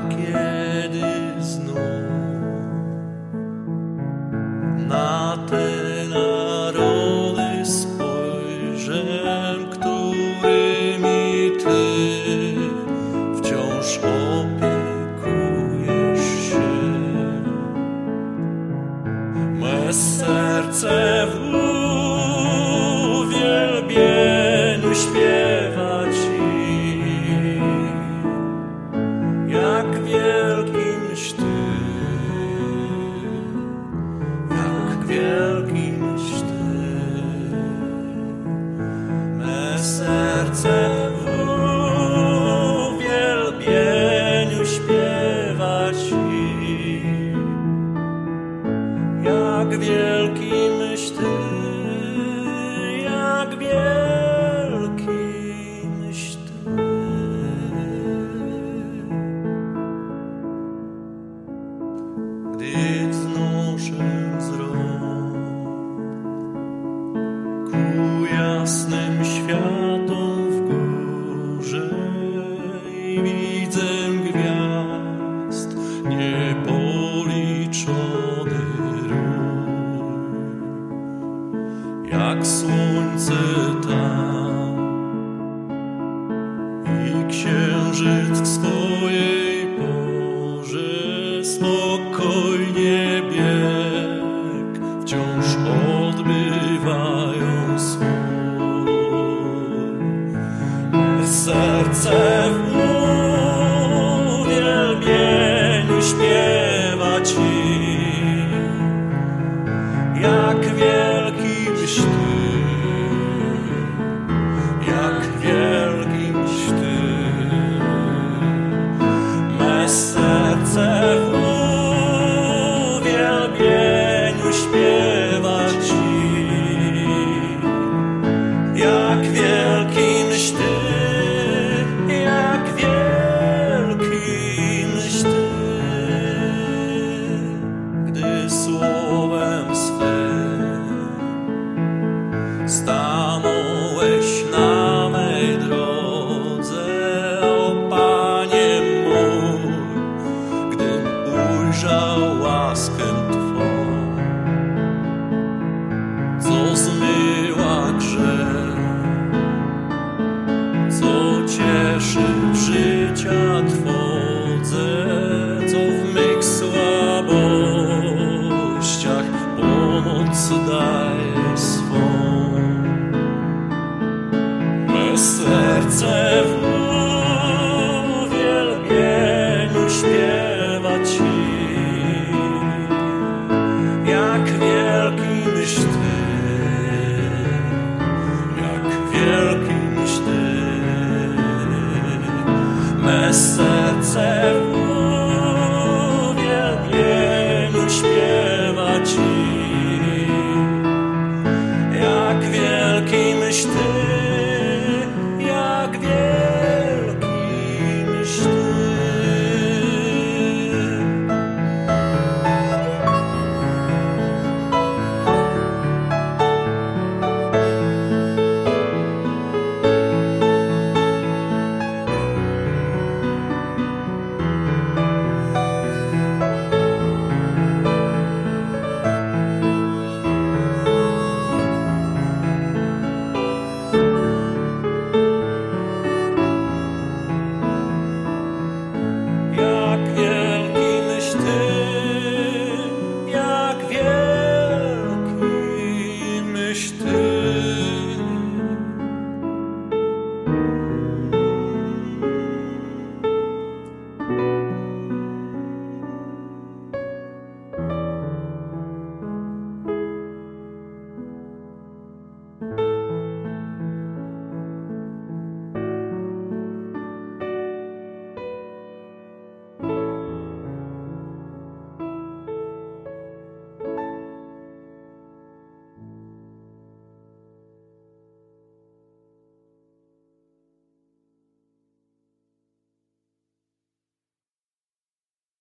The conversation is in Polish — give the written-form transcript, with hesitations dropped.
kiedy znów na te narody spojrzę, którymi Ty wciąż opiekujesz się, me serce w uwielbieniu śpiewa Ci, jak wielkimś Ty, jak wielkimś Ty. Me serce w uwielbieniu śpiewa Ci, jak wielkimś Ty, jak wielkimś Ty. Gdy wznoszę wzrok ku jasnym światom w górze i widzę gwiazd niepoliczony rój, jak słońce tam i księżyc w swojej porze spokojnie bieg wciąż odbywają swój. Serce w uwielbieniu śpiewa Ci, jak wielkimś Ty, jak wielkimś Ty. Me serce w uwielbieniu śpiewa Ci, jak wielkimś Ty, jak wielkimś Ty. Gdy słowem swym stanąłeś na mej drodze, o Panie mój, gdym ujrzał łaskę Twą, co zmyła grzech, co cieszy w życia trwodze, co w mych słabościach pomoc daje swą. Me serce w uwielbieniu śpiewa Ci, jak wielkimś Ty, jak wielkimś Ty. Me serce w uwielbieniu śpiewa Ci, jak wielkimś Ty, jak wielkimś Ty. Jak